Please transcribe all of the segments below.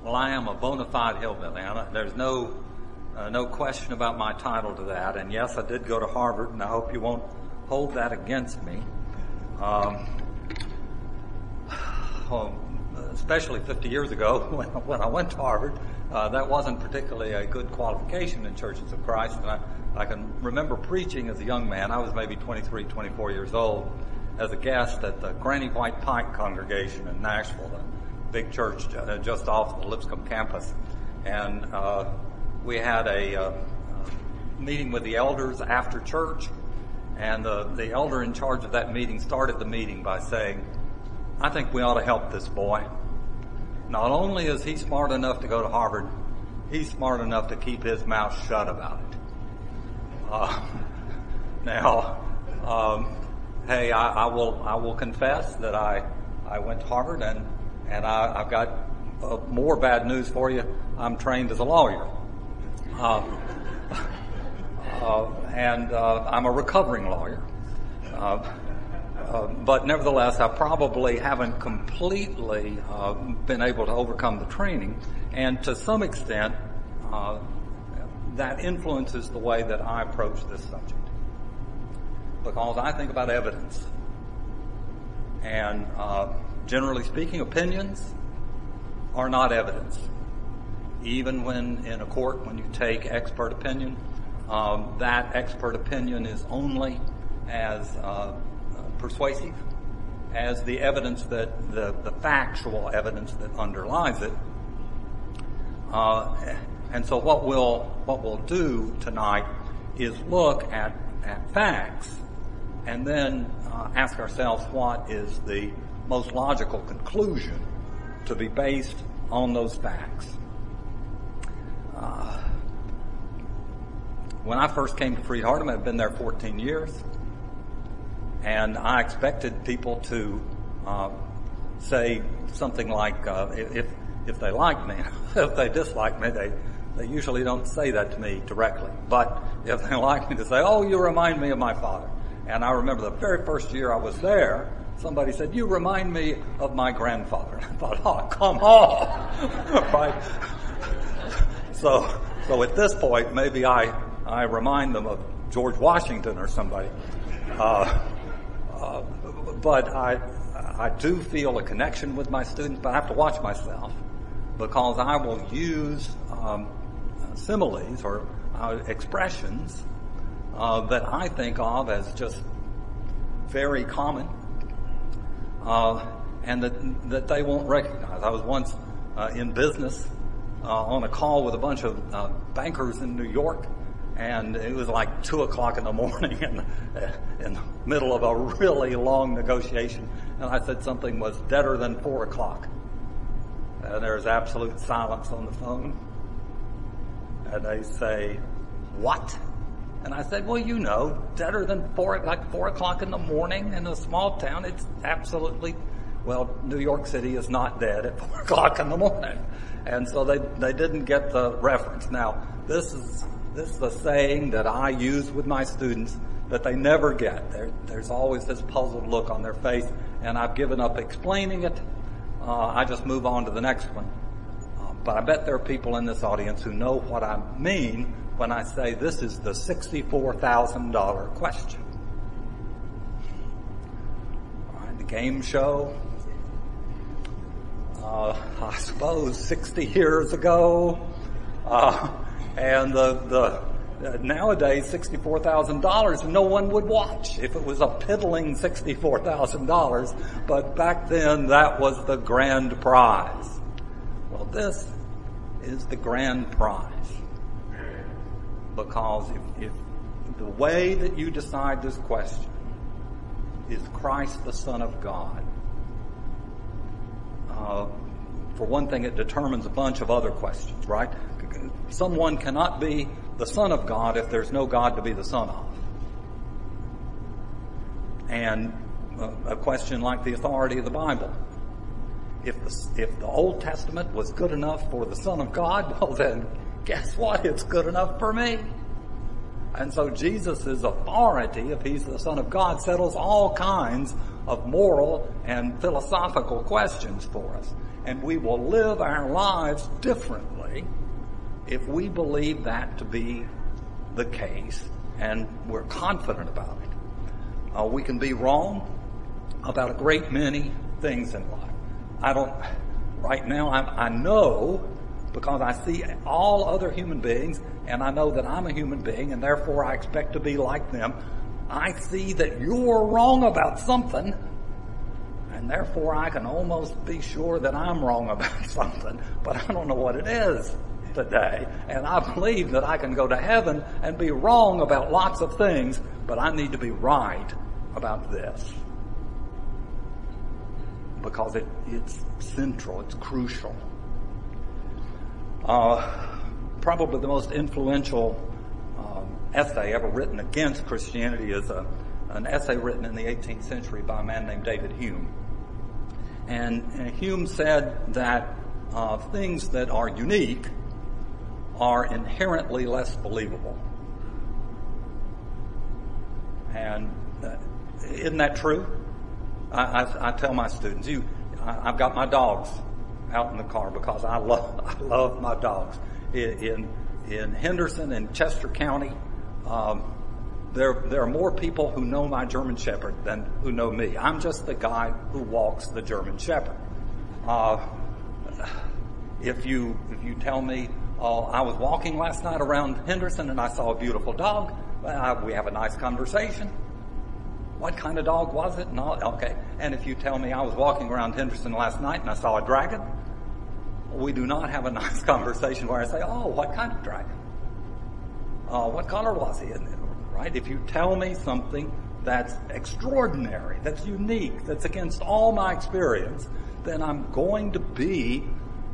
Well, I am a bona fide hillbilly. There's no question about my title to that. And yes, I did go to Harvard, and I hope you won't hold that against me. Especially 50 years ago when I went to Harvard, that wasn't particularly a good qualification in Churches of Christ. And I can remember preaching as a young man. I was maybe 23, 24 years old as a guest at the Granny White Pike congregation in Nashville, the big church just off the Lipscomb campus. And we had a meeting with the elders after church, and the elder in charge of that meeting started the meeting by saying, "I think we ought to help this boy. Not only is he smart enough to go to Harvard, he's smart enough to keep his mouth shut about it." Hey, I will confess that I went to Harvard, and I've got more bad news for you. I'm trained as a lawyer. And I'm a recovering lawyer. But nevertheless, I probably haven't completely been able to overcome the training. And to some extent, that influences the way that I approach this subject. Because I think about evidence. And generally speaking, opinions are not evidence. Even when in a court, when you take expert opinion, that expert opinion is only as persuasive as the evidence that the factual evidence that underlies it. And so what we'll do tonight is look at facts and then ask ourselves what is the most logical conclusion to be based on those facts. When I first came to Freed-Hardeman, I'd been there 14 years, and I expected people to say something like, if they like me, if they dislike me, they usually don't say that to me directly. But if they like me, to say, "Oh, you remind me of my father." And I remember the very first year I was there, somebody said, "You remind me of my grandfather." And I thought, "Oh, come on." Right? So at this point, maybe I remind them of George Washington or somebody. But I do feel a connection with my students, but I have to watch myself because I will use similes or expressions that I think of as just very common and that they won't recognize. I was once in business on a call with a bunch of bankers in New York, and it was like 2 o'clock in the morning in the middle of a really long negotiation, and I said something was deader than 4 o'clock. And there's absolute silence on the phone. And they say, "What?" And I said, "Well, you know, deader than 4 o'clock in the morning in a small town, it's absolutely, well, New York City is not dead at 4 o'clock in the morning." And so they didn't get the reference. Now, this is a saying that I use with my students that they never get. There's always this puzzled look on their face, and I've given up explaining it. I just move on to the next one. But I bet there are people in this audience who know what I mean when I say this is the $64,000 question. All right, the game show. I suppose 60 years ago, and nowadays $64,000 no one would watch if it was a piddling $64,000, but back then that was the grand prize. Well, this is the grand prize, because if the way that you decide this question is Christ the Son of God, for one thing, it determines a bunch of other questions, right? Someone cannot be the Son of God if there's no God to be the Son of. And a question like the authority of the Bible. If the Old Testament was good enough for the Son of God, well then, guess what? It's good enough for me. And so Jesus' authority, if he's the Son of God, settles all kinds of moral and philosophical questions for us. and we will live our lives differently if we believe that to be the case and we're confident about it. We can be wrong about a great many things in life. Right now I know, because I see all other human beings and I know that I'm a human being and therefore I expect to be like them. I see that you're wrong about something, and therefore I can almost be sure that I'm wrong about something, but I don't know what it is today. And I believe that I can go to heaven and be wrong about lots of things, but I need to be right about this. Because it's central, it's crucial. Probably the most influential essay ever written against Christianity is an essay written in the 18th century by a man named David Hume. And Hume said that things that are unique are inherently less believable. And isn't that true? I tell my students, I've got my dogs out in the car because I love my dogs. In Henderson and Chester County, there are more people who know my German Shepherd than who know me. I'm just the guy who walks the German Shepherd. If you tell me, I was walking last night around Henderson and I saw a beautiful dog, we have a nice conversation. What kind of dog was it? No, okay. And if you tell me I was walking around Henderson last night and I saw a dragon, we do not have a nice conversation where I say, oh, what kind of dragon? What color was he? Right? If you tell me something that's extraordinary, that's unique, that's against all my experience, then I'm going to be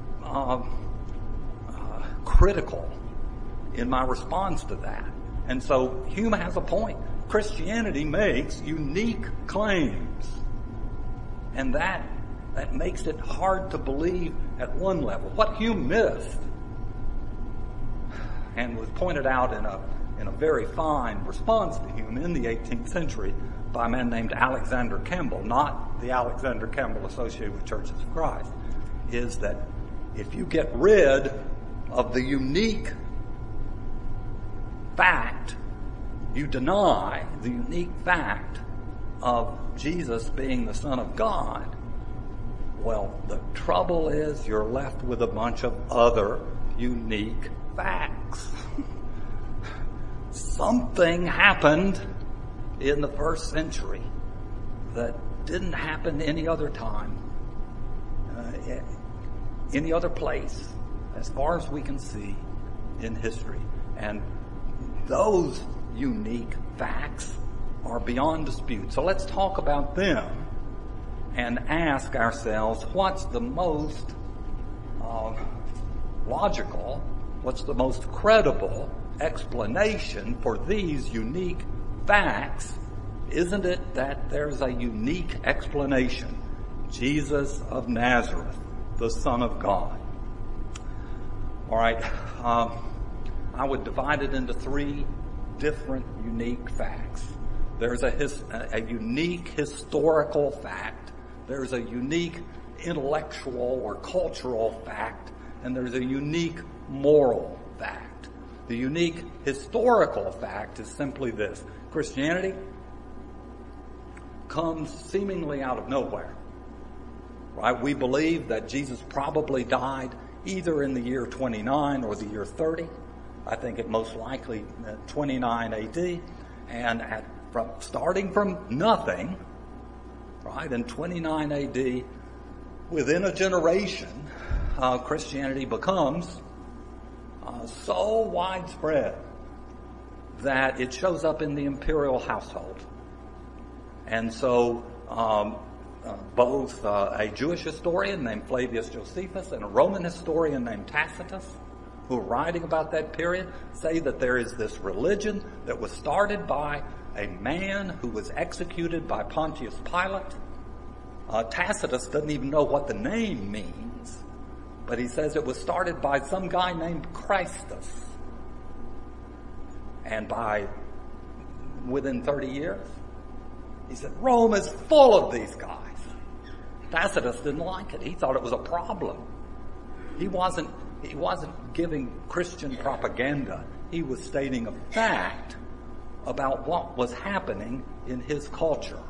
critical in my response to that. And so Hume has a point. Christianity makes unique claims. And that makes it hard to believe at one level. What Hume missed, and was pointed out in a very fine response to Hume in the 18th century by a man named Alexander Campbell, not the Alexander Campbell associated with Churches of Christ, is that if you get rid of the unique fact, you deny the unique fact of Jesus being the Son of God, well, the trouble is you're left with a bunch of other unique facts. Something happened in the first century that didn't happen any other time, any other place, as far as we can see in history. And those unique facts are beyond dispute. So let's talk about them and ask ourselves, what's the most logical, what's the most credible explanation for these unique facts? Isn't it that there's a unique explanation? Jesus of Nazareth, the Son of God. All right, I would divide it into three different unique facts. There's a unique historical fact. There's a unique intellectual or cultural fact. And there's a unique moral fact. The unique historical fact is simply this. Christianity comes seemingly out of nowhere. Right? We believe that Jesus probably died either in the year 29 or the year 30. I think it most likely 29 AD. And starting from nothing, right, in 29 AD, within a generation, Christianity becomes so widespread that it shows up in the imperial household. And so both a Jewish historian named Flavius Josephus and a Roman historian named Tacitus, who are writing about that period, say that there is this religion that was started by a man who was executed by Pontius Pilate. Tacitus doesn't even know what the name means, but he says it was started by some guy named Christus. And within 30 years, he said, Rome is full of these guys. Tacitus didn't like it. He thought it was a problem. He wasn't giving Christian propaganda. He was stating a fact about what was happening in his culture.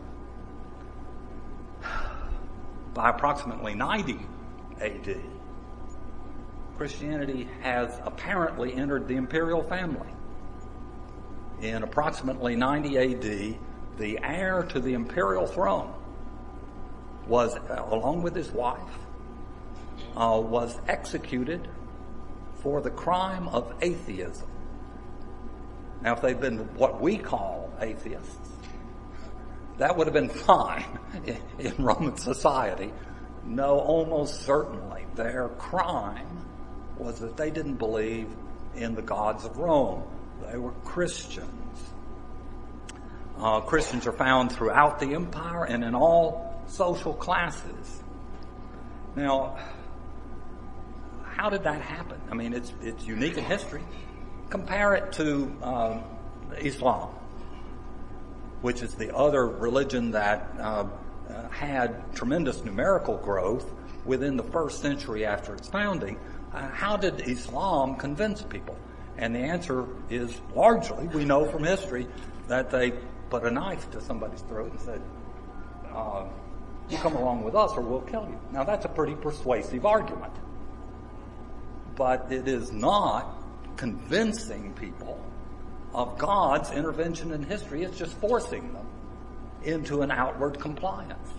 By approximately 90 AD, Christianity has apparently entered the imperial family. In approximately 90 AD, the heir to the imperial throne was, along with his wife, was executed for the crime of atheism. Now, if they'd been what we call atheists, that would have been fine in Roman society. No, almost certainly their crime was that they didn't believe in the gods of Rome. They were Christians. Christians are found throughout the empire and in all social classes. Now, how did that happen? I mean, it's unique in history. Compare it to Islam, which is the other religion that had tremendous numerical growth within the first century after its founding. How did Islam convince people? And the answer is largely, we know from history, that they put a knife to somebody's throat and said, you come along with us or we'll kill you. Now that's a pretty persuasive argument. But it is not convincing people of God's intervention in history. It's just forcing them into an outward compliance.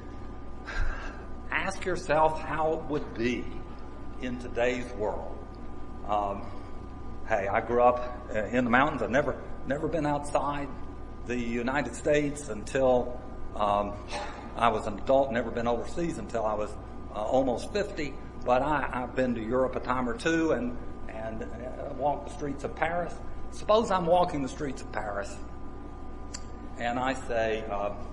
Ask yourself how it would be in today's world. Hey, I grew up in the mountains. I've never been outside the United States until I was an adult. Never been overseas until I was almost 50. But I've been to Europe a time or two and walked the streets of Paris. Suppose I'm walking the streets of Paris and I say,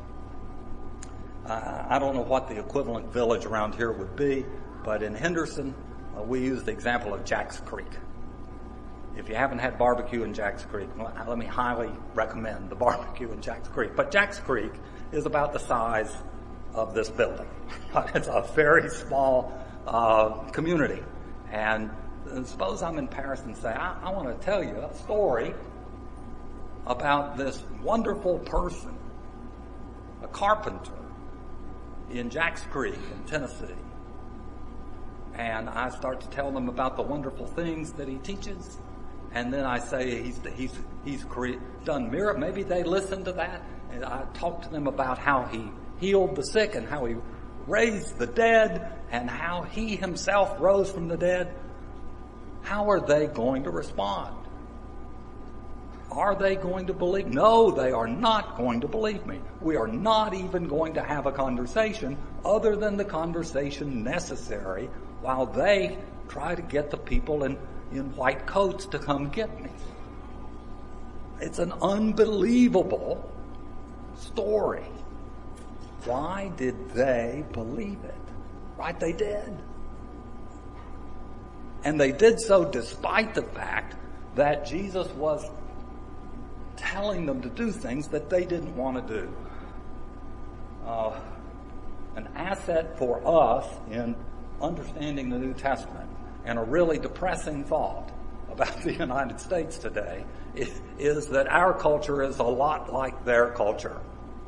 I don't know what the equivalent village around here would be, but in Henderson, we use the example of Jack's Creek. If you haven't had barbecue in Jack's Creek, let me highly recommend the barbecue in Jack's Creek. But Jack's Creek is about the size of this building. It's a very small community. And suppose I'm in Paris and say, I want to tell you a story about this wonderful person, a carpenter in Jack's Creek in Tennessee. And I start to tell them about the wonderful things that he teaches. And then I say he's done miracles. Maybe they listen to that. And I talk to them about how he healed the sick and how he raised the dead and how he himself rose from the dead. How are they going to respond? Are they going to believe? No, they are not going to believe me. We are not even going to have a conversation other than the conversation necessary while they try to get the people in white coats to come get me. It's an unbelievable story. Why did they believe it? Right, they did. And they did so despite the fact that Jesus was telling them to do things that they didn't want to do. An asset for us in understanding the New Testament, and a really depressing thought about the United States today, is that our culture is a lot like their culture.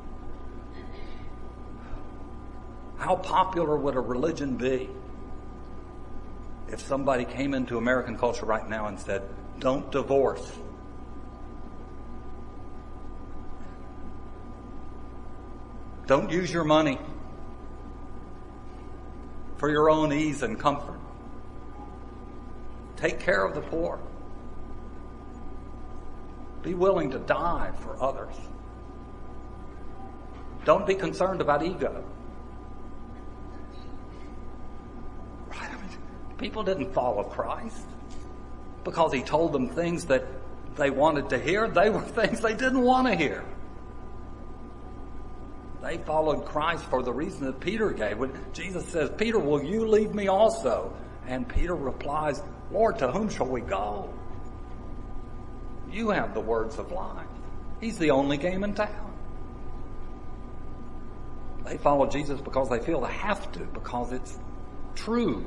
How popular would a religion be if somebody came into American culture right now and said, don't divorce? Don't use your money for your own ease and comfort. Take care of the poor. Be willing to die for others. Don't be concerned about ego. Right? I mean, people didn't follow Christ because he told them things that they wanted to hear. They were things they didn't want to hear. They followed Christ for the reason that Peter gave. When Jesus says, Peter, will you leave me also? And Peter replies, Lord, to whom shall we go? You have the words of life. He's the only game in town. They follow Jesus because they feel they have to, because it's true.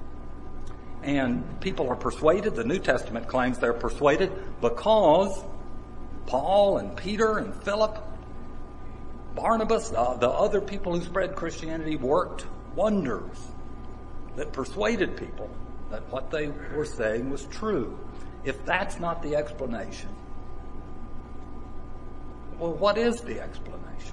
And people are persuaded. The New Testament claims they're persuaded because Paul and Peter and Philip, Barnabas, the other people who spread Christianity worked wonders that persuaded people that what they were saying was true. If that's not the explanation, well, what is the explanation?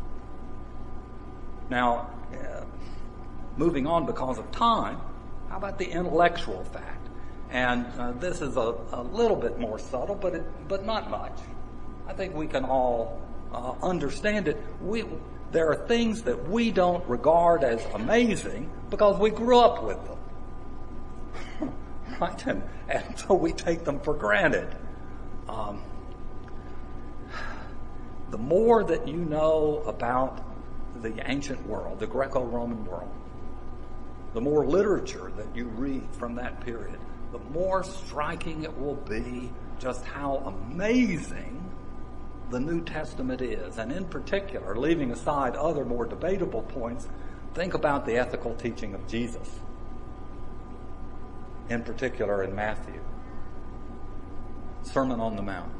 Now, moving on because of time, how about the intellectual fact? And this is a little bit more subtle, but not much. I think we can all understand it. There are things that we don't regard as amazing because we grew up with them. Right? And so we take them for granted. The more that you know about the ancient world, the Greco-Roman world, the more literature that you read from that period, the more striking it will be just how amazing the New Testament is. And in particular, leaving aside other more debatable points, think about the ethical teaching of Jesus. In particular in Matthew. Sermon on the Mount.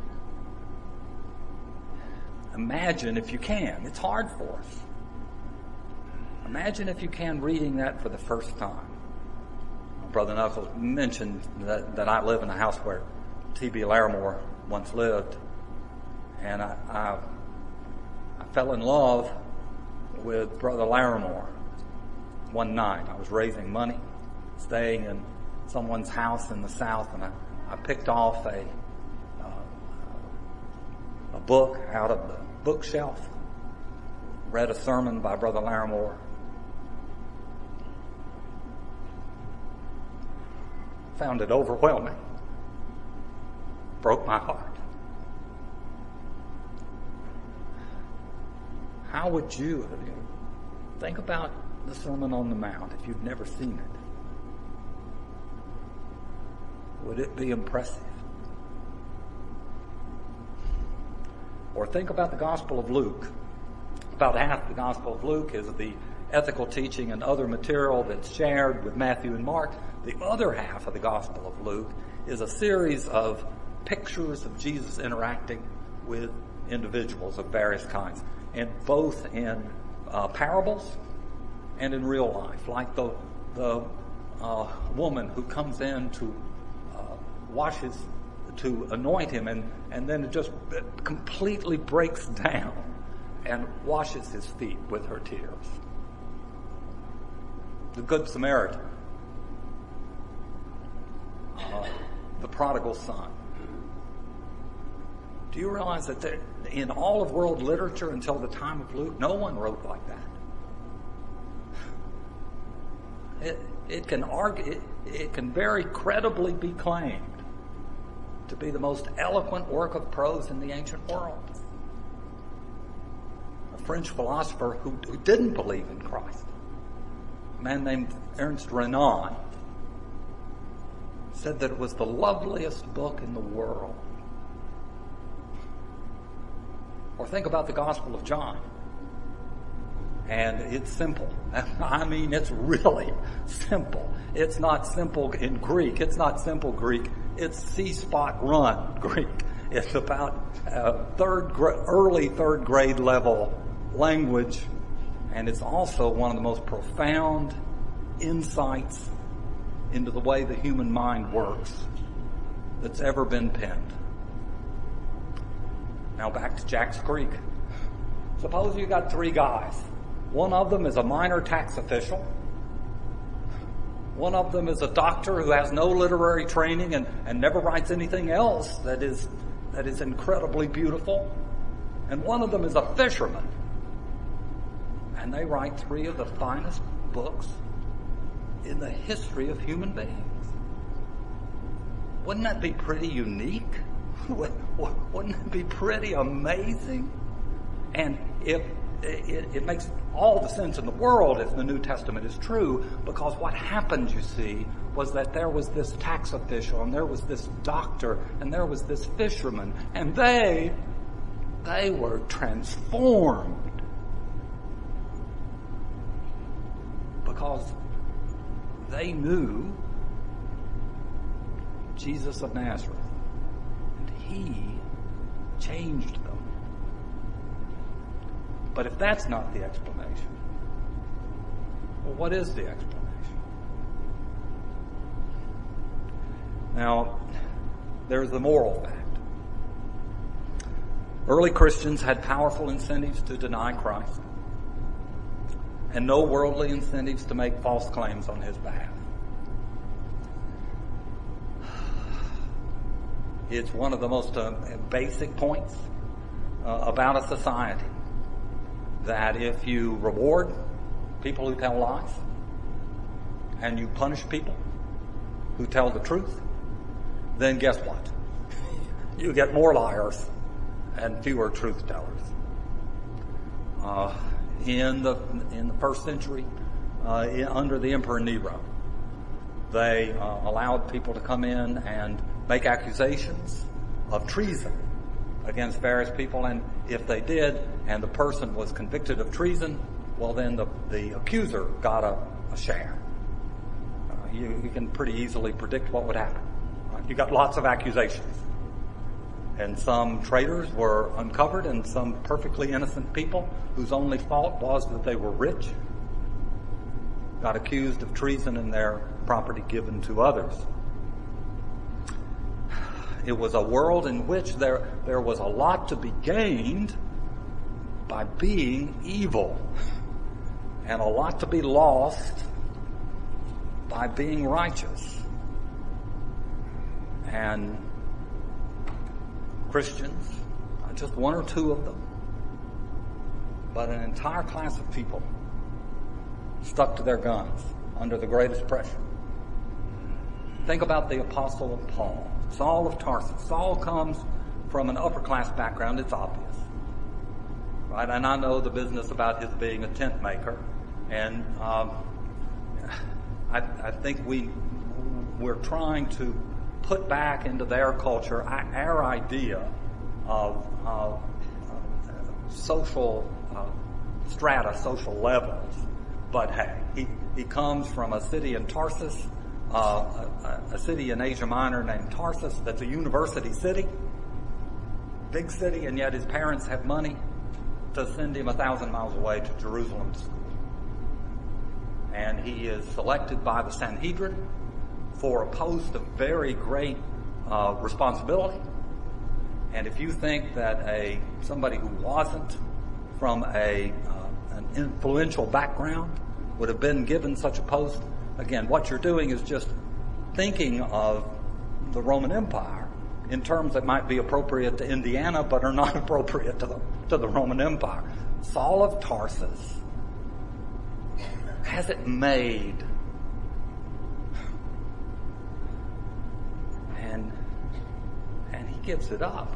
Imagine if you can. It's hard for us. Imagine if you can reading that for the first time. Brother Knuckles mentioned that I live in a house where T.B. Larimore once lived. And I fell in love with Brother Larimore one night. I was raising money, staying in someone's house in the South, and I picked off a book out of the bookshelf, read a sermon by Brother Larimore, found it overwhelming, broke my heart. How would you think about the Sermon on the Mount if you've never seen it? Would it be impressive? Or think about the Gospel of Luke. About half the Gospel of Luke is the ethical teaching and other material that's shared with Matthew and Mark. The other half of the Gospel of Luke is a series of pictures of Jesus interacting with individuals of various kinds, and both in parables and in real life, like the woman who comes in to anoint him, and then it just completely breaks down and washes his feet with her tears. The Good Samaritan, the prodigal son. Do you realize that in all of world literature until the time of Luke, no one wrote like that? It can very credibly be claimed to be the most eloquent work of prose in the ancient world. A French philosopher who didn't believe in Christ, a man named Ernest Renan, said that it was the loveliest book in the world. Or think about the Gospel of John. And it's simple. I mean, it's really simple. It's not simple in Greek. It's not simple Greek. It's C-spot run Greek. It's about early third grade level language. And it's also one of the most profound insights into the way the human mind works that's ever been penned. Now back to Jack's Creek. Suppose you got three guys. One of them is a minor tax official. One of them is a doctor who has no literary training and never writes anything else that is incredibly beautiful. And one of them is a fisherman. And they write three of the finest books in the history of human beings. Wouldn't that be pretty unique? Wouldn't it be pretty amazing? And if it makes all the sense in the world if the New Testament is true, because what happened, you see, was that there was this tax official, and there was this doctor, and there was this fisherman, and they were transformed because they knew Jesus of Nazareth, and he changed them. But if that's not the explanation, well, what is the explanation? Now, there's the moral fact. Early Christians had powerful incentives to deny Christ, and no worldly incentives to make false claims on his behalf. It's one of the most basic points about a society, that if you reward people who tell lies and you punish people who tell the truth, then guess what? You get more liars and fewer truth tellers. In the first century, under the Emperor Nero, they allowed people to come in and make accusations of treason against various people, and if they did, and the person was convicted of treason, well, then the accuser got a share. You can pretty easily predict what would happen. You got lots of accusations. And some traitors were uncovered, and some perfectly innocent people whose only fault was that they were rich got accused of treason and their property given to others. It was a world in which there was a lot to be gained by being evil, and a lot to be lost by being righteous. And Christians, not just one or two of them, but an entire class of people stuck to their guns under the greatest pressure. Think about the Apostle Paul, Saul of Tarsus. Saul comes from an upper class background, it's obvious, right? And I know the business about his being a tent maker, and I think we're trying to put back into their culture our idea of social strata, social levels. But hey, he comes from a city in Tarsus, a city in Asia Minor named Tarsus that's a university city, big city, and yet his parents have money to send him 1,000 miles away to Jerusalem to school. And he is selected by the Sanhedrin for a post of very great responsibility. And if you think that somebody who wasn't from an influential background would have been given such a post, again, what you're doing is just thinking of the Roman Empire in terms that might be appropriate to Indiana but are not appropriate to the Roman Empire. Saul of Tarsus has it made. And he gives it up.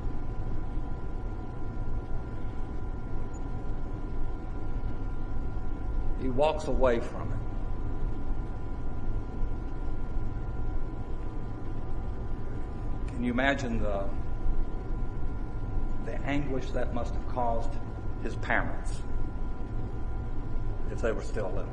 He walks away from it. Can you imagine the anguish that must have caused his parents if they were still living?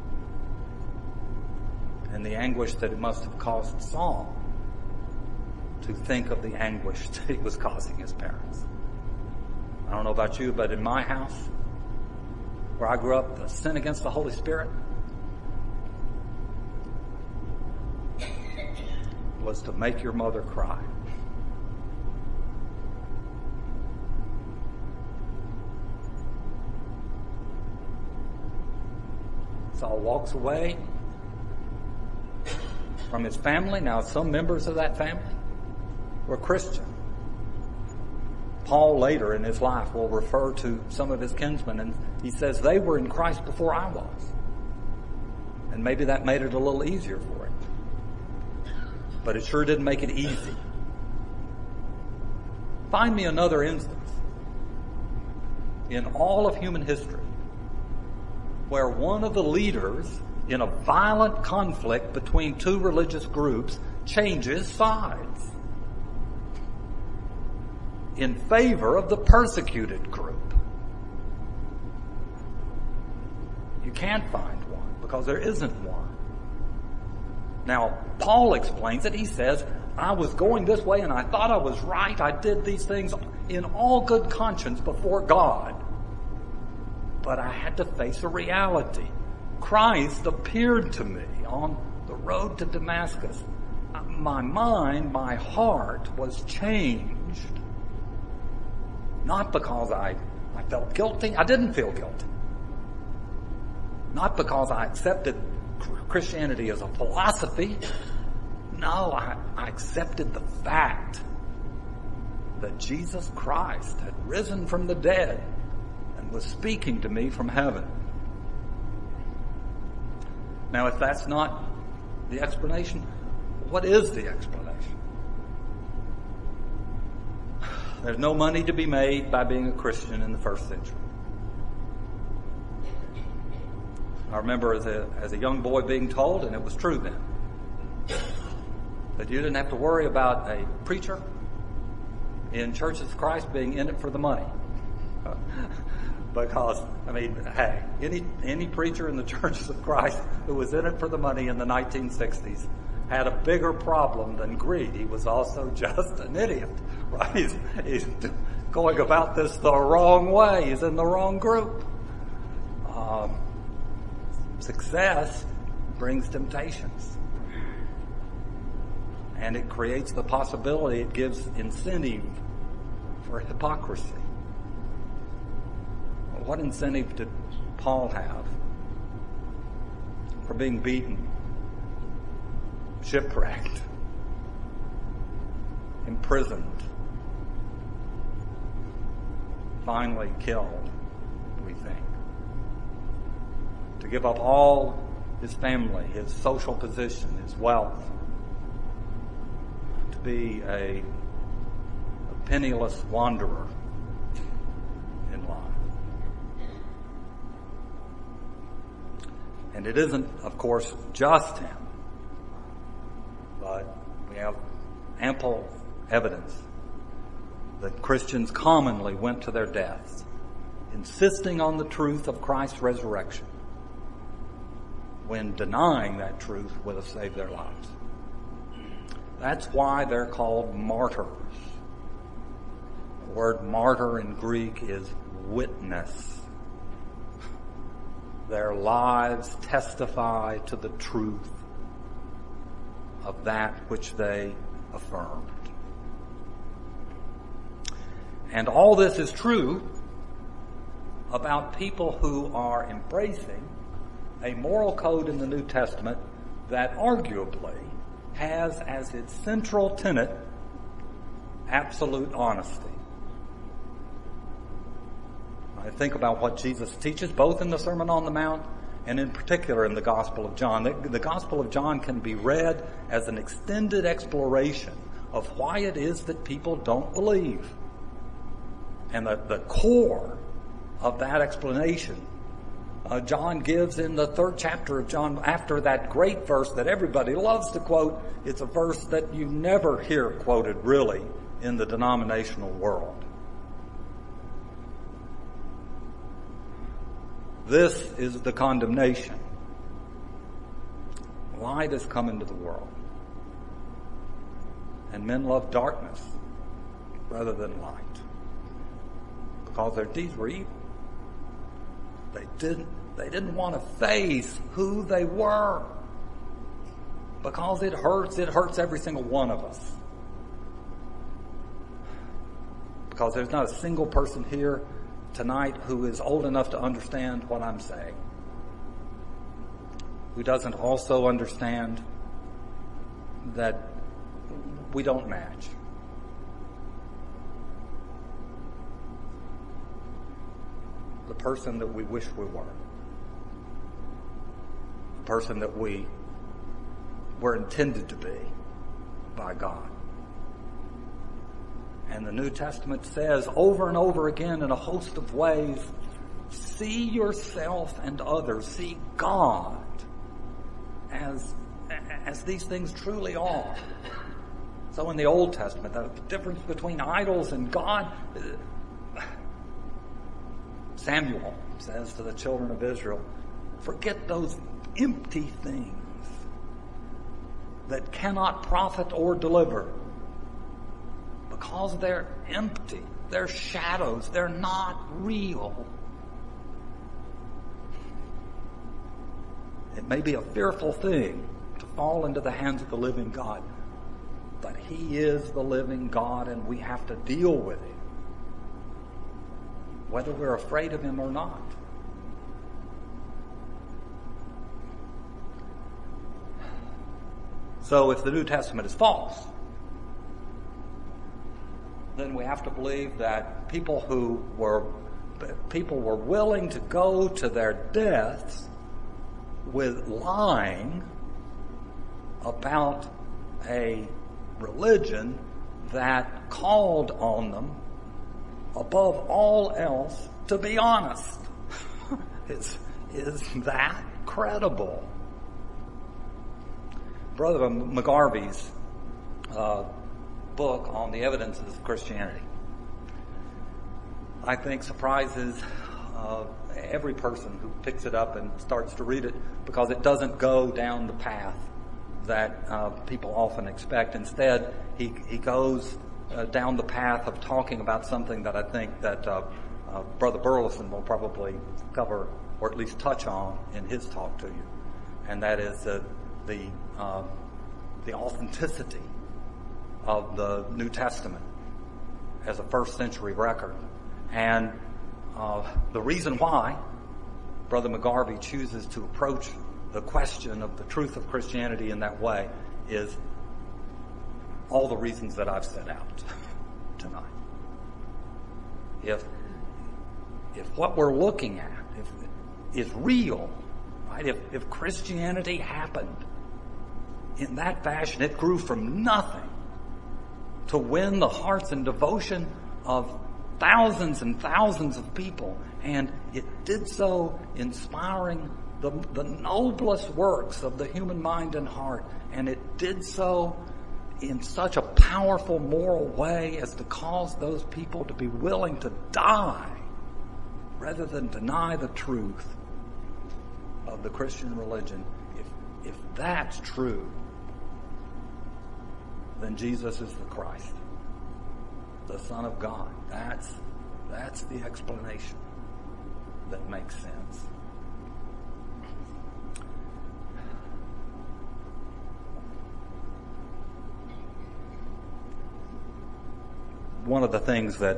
And the anguish that it must have caused Saul to think of the anguish that he was causing his parents. I don't know about you, but in my house, where I grew up, the sin against the Holy Spirit was to make your mother cry. Saul walks away from his family. Now, some members of that family were Christian. Paul later in his life will refer to some of his kinsmen, and he says they were in Christ before I was. And maybe that made it a little easier for him. But it sure didn't make it easy. Find me another instance in all of human history where one of the leaders in a violent conflict between two religious groups changes sides in favor of the persecuted group. You can't find one. because there isn't one. Now, Paul explains it. He says, I was going this way and I thought I was right. I did these things in all good conscience before God. But I had to face a reality. Christ appeared to me on the road to Damascus. My mind, my heart was changed. Not because I felt guilty. I didn't feel guilty. Not because I accepted Christianity as a philosophy. No, I accepted the fact that Jesus Christ had risen from the dead and was speaking to me from heaven. Now, if that's not the explanation, what is the explanation? There's no money to be made by being a Christian in the first century. I remember as a young boy being told, and it was true then, that you didn't have to worry about a preacher in Churches of Christ being in it for the money. Because, hey, any preacher in the Churches of Christ who was in it for the money in the 1960s had a bigger problem than greed. He was also just an idiot, right? He's going about this the wrong way. He's in the wrong group. Success brings temptations. And it creates the possibility, it gives incentive for hypocrisy. What incentive did Paul have for being beaten, shipwrecked, imprisoned, finally killed, we think? To give up all his family, his social position, his wealth, to be a penniless wanderer in life. And it isn't, of course, just him, but we have ample evidence that Christians commonly went to their deaths, insisting on the truth of Christ's resurrection, when denying that truth would have saved their lives. That's why they're called martyrs. The word martyr in Greek is witness. Their lives testify to the truth of that which they affirmed. And all this is true about people who are embracing a moral code in the New Testament that arguably has as its central tenet absolute honesty. I think about what Jesus teaches both in the Sermon on the Mount and in particular in the Gospel of John. The Gospel of John can be read as an extended exploration of why it is that people don't believe. And the core of that explanation John gives in the 3rd chapter of John, after that great verse that everybody loves to quote. It's a verse that you never hear quoted really in the denominational world. This is the condemnation. Light has come into the world, and men love darkness rather than light, because their deeds were evil. They didn't want to face who they were, because it hurts every single one of us. Because there's not a single person here tonight who is old enough to understand what I'm saying, who doesn't also understand that we don't match. The person that we wish we were. The person that we were intended to be by God. And the New Testament says over and over again in a host of ways, see yourself and others, see God as these things truly are. So in the Old Testament, the difference between idols and God, Samuel says to the children of Israel, forget those empty things that cannot profit or deliver. Because they're empty. They're shadows. They're not real. It may be a fearful thing to fall into the hands of the living God, but He is the living God, and we have to deal with Him, whether we're afraid of Him or not. So if the New Testament is false, then we have to believe that people were willing to go to their deaths with lying about a religion that called on them above all else to be honest. Is that credible? Brother McGarvey's book on the evidences of Christianity, I think, surprises every person who picks it up and starts to read it, because it doesn't go down the path that people often expect. Instead, he goes down the path of talking about something that I think that Brother Burleson will probably cover, or at least touch on, in his talk to you, and that is the authenticity of the New Testament as a first century record. And the reason why Brother McGarvey chooses to approach the question of the truth of Christianity in that way is all the reasons that I've set out tonight. If what we're looking at is real, right? If Christianity happened in that fashion, it grew from nothing to win the hearts and devotion of thousands and thousands of people, and it did so inspiring the noblest works of the human mind and heart, and it did so in such a powerful moral way as to cause those people to be willing to die rather than deny the truth of the Christian religion. If that's true, then Jesus is the Christ, the Son of God. That's the explanation that makes sense. One of the things that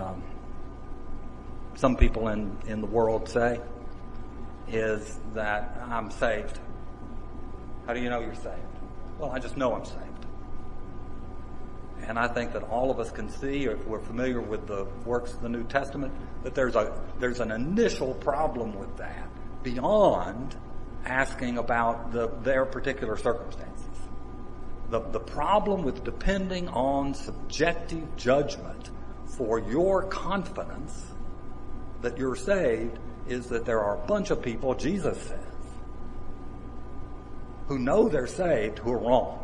some people in the world say is that I'm saved. How do you know you're saved? Well, I just know I'm saved. And I think that all of us can see, if we're familiar with the works of the New Testament, that there's an initial problem with that beyond asking about their particular circumstances. The problem with depending on subjective judgment for your confidence that you're saved is that there are a bunch of people, Jesus says, who know they're saved who are wrong.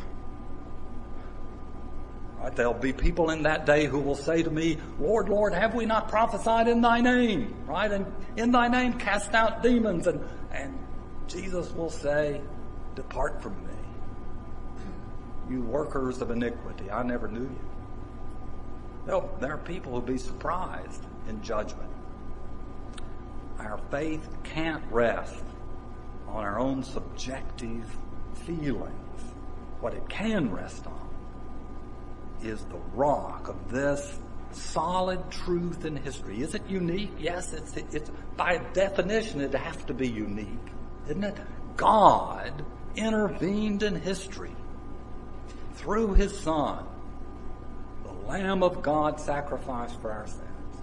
Right? There'll be people in that day who will say to me, Lord, Lord, have we not prophesied in thy name? Right? And in thy name cast out demons. And Jesus will say, depart from me, you workers of iniquity. I never knew you. No, there are people who'll be surprised in judgment. Our faith can't rest on our own subjective feelings. What it can rest on is the rock of this solid truth in history. Is it unique? Yes, it's by definition it'd have to be unique, isn't it? God intervened in history through His Son, the Lamb of God sacrificed for our sins.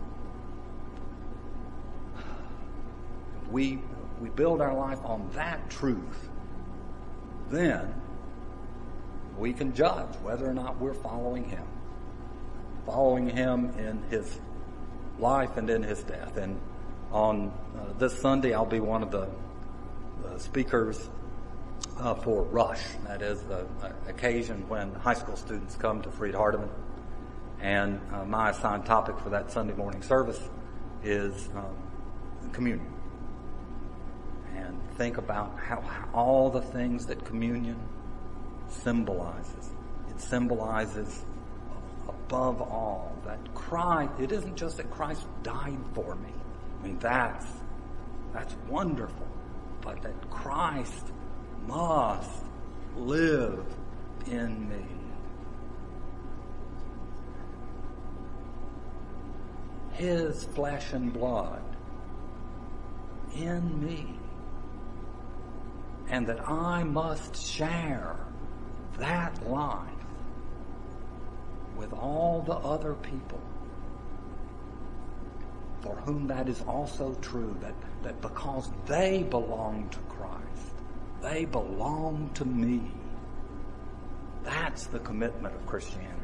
We build our life on that truth, then we can judge whether or not we're following Him in His life and in His death. And on this Sunday, I'll be one of the speakers for Rush. That is the occasion when high school students come to Freed-Hardeman. And my assigned topic for that Sunday morning service is communion. And think about how all the things that communion symbolizes. It symbolizes, above all, that Christ, it isn't just that Christ died for me. I mean, that's wonderful. But that Christ must live in me. His flesh and blood in me. And that I must share that life with all the other people for whom that is also true, that because they belong to Christ, they belong to me. That's the commitment of Christianity.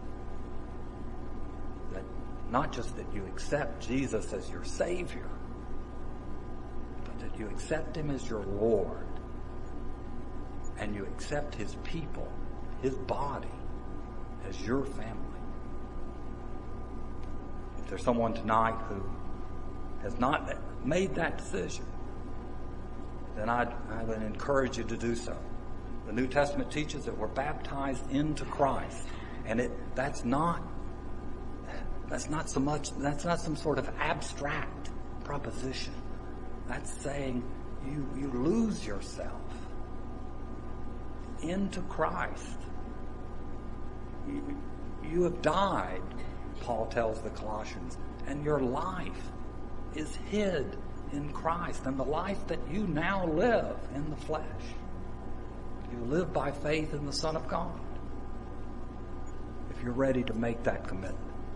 That not just that you accept Jesus as your Savior, but that you accept Him as your Lord, and you accept His people, His body, as your family. If there's someone tonight who has not made that decision, then I would encourage you to do so. The New Testament teaches that we're baptized into Christ, and that's not some sort of abstract proposition. That's saying you lose yourself into Christ. You have died, Paul tells the Colossians, and your life is hid in Christ. And the life that you now live in the flesh, you live by faith in the Son of God. If you're ready to make that commitment,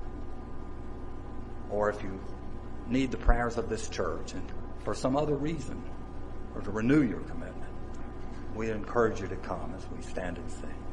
or if you need the prayers of this church and for some other reason, or to renew your commitment, we encourage you to come as we stand and sing.